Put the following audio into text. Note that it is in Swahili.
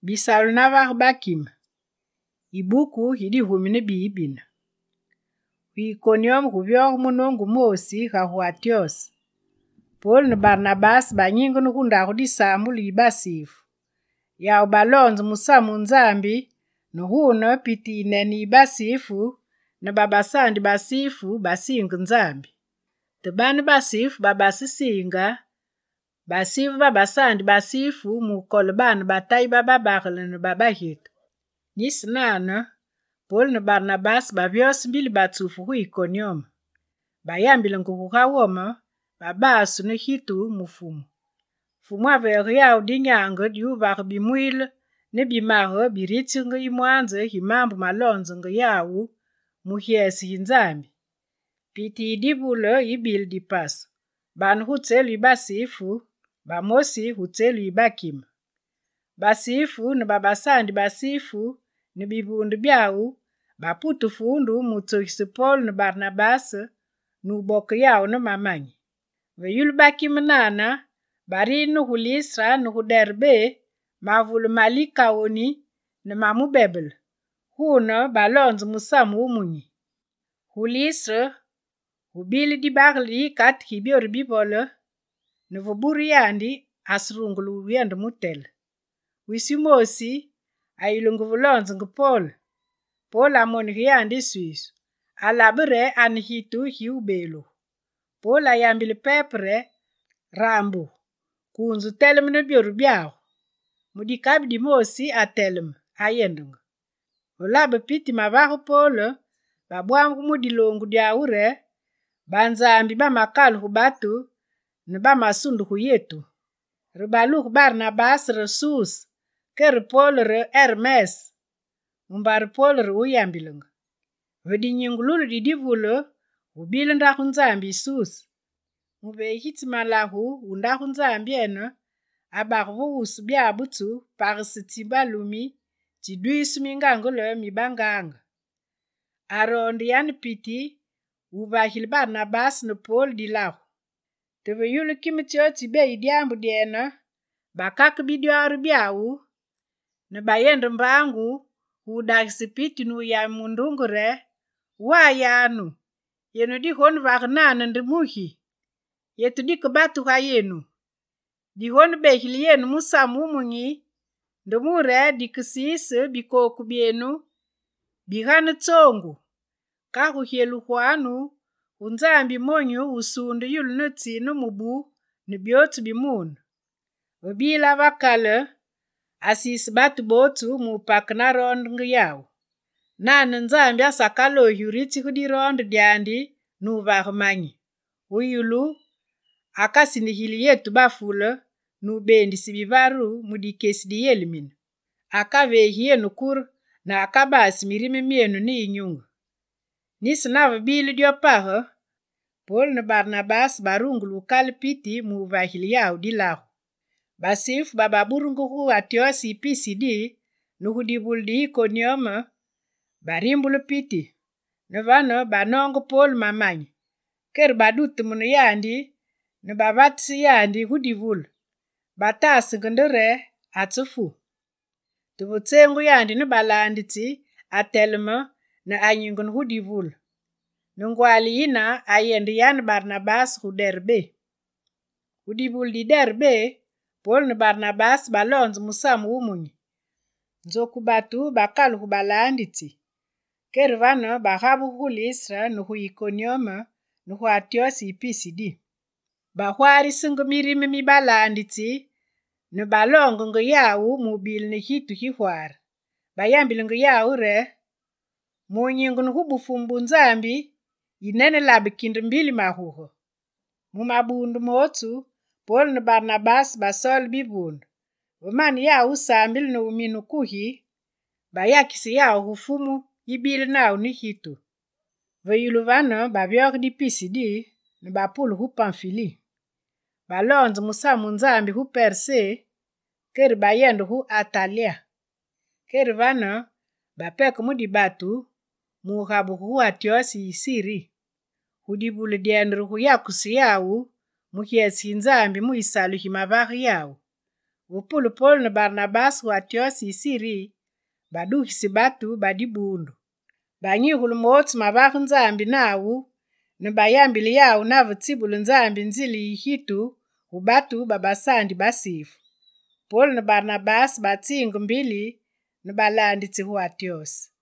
Bisalu na vare bakima. Ibuku hidi humine biibina. Iconium huvyo munongu mosi hahuatios. Paul na Barnabas banyingo nuhunda hudisambu libasifu. Yao balonzo musamu nzambi nuhuno pitine ni basifu na babasandi basifu basinga nzambi. Tebani basifu babasisinga basifu babasandi basifu mukolo bana batai bababagala na babahita. Nisinana Paul na Barnabas babyosi mbili batufu hu Iconium. Bayambile nguhawoma babasu ne hitu mufumu. Fumu avere yao dinyango diuvare bimwile ne bimaho biritsinga imwanze himambu malonzo nga yao muhiesi hinzambi. Piti idibule ibili dipasu. Banu hutselu ibasifu, bamosi hutselu ibakima. Basifu na babasandi basifu ni bibundu byao baputu fundu mutsohisi Paul na Barnabas nuboke yao na mamanyi. Veyulu bakima nana bari nuhu Listra nuhu Derbe mavulu Malikaoni na mamubebele. Huno balonzo musamu umunyi. Hu Listra hubili dibagli kat hibiori bibole nuvuburi yandi asrungulu uyende mutele. Wisimosi ayilungu vulonzo ngu Paul. Paul amoni hiyandi suisu. Alabire anihitu hiubelu. Paul ayambile pepre rambu. Kunzu telem ne bioru biao. Mudikabi di mosi atelem ayendunga. Ulabe piti mabahu Paul babuangu mudilongu diaure banzambi bamakalu hubatu ne bamasundu huyetu. Ribalu Barnabas resus ker Paul re Hermes. Mbari Paul re uyambilunga. Vedi nyingululu didivulu ubile ndahu nzambi sus. Mube hiti malahu undahu nzambi eno abahu usu biabutu parisitimba lumi jiduisu mingangolo mibanganga. Arondi yani piti ubahili Barnabas ne Paul dilahu. Teve yulu kimitio tibe idiambu diena bakak bidiwaru biawu ne bayende mbangu udagisi piti nu ya mundungure wayanu yenu di honu vagnana ndimuhi yetu di kebatu hayenu di honu behili yenu musamu umunyi ndumure di kesise bikoku bienu bihane tsongu kahu hielu huanu unzambi monyu usundu yulu nutsinu mubu nibiotu bimunu. Wabila wakale asisi batu botu mupakna rondu yao. Nane nzambi asakalo yuriti hudi rondu diandi nuvahumanyi. Uyulu akasini hili yetu bafule nubendi sibivaru mudikesi di yeliminu. Akave hiye nukur na akabasi mirimi mienu ni inyungu. Nisinava bili diopaho Paul na Barnabas barungulu kalpiti muvahili yao dilahu. Basifu bababurungu hu atiosi ipisidi nuhudibuldi Iconium barimbulu piti. Nevano banongo Paul mamanyi. Ker badutu munu yandi ne babatsi yandi hudivulu. Batasi ngondore atsufu. Tubutsengu yandi ne balanditi atelema na anyingun hudivulu. Nungwali ina ayendi yan Barnabas hu Derbe. Hudivulu di Derbe Paul na Barnabas balonzo musamu umunyi. Nzoku batu bakalu hu balanditi. Kervano bahabu hu Listra nuhu Iconium nuhu atiosi ipisidi. Bahwari singu mirimi mibalanditi ne balongo ngo yao mubili ne hitu hihwara. Bayambile ngo yao re munyingu nuhu bufumbu nzambi inene labi kindu mbili mahuho. Mumabundu motu Paul na Barnabas basol bibundu. Umani yao usambili na uminu kuhi bayakisi yao hufumu ibili nao ni hitu. Veyulu vano babiok di Pisidi ne bapulu hu Pamfili. Balonzo musamu nzambi hu Perse keri bayendo hu Atalia. Keri vano bapeko mudi batu muhabu hu atiosi isiri. Hudibulu diendru hu yakusi yao muhiesi nzambi muisalu himavahi yao. Upulu Paul na Barnabas hu Antiosi isiri, baduhisi batu badibundu. Banyihulu motsi mabahu nzambi nawu, na bayambili yawu navu tsibulu nzambi nzili ihitu, ubatu babasandi basifu. Paul na Barnabas batsingu mbili, na balanditsi hu Antiosi.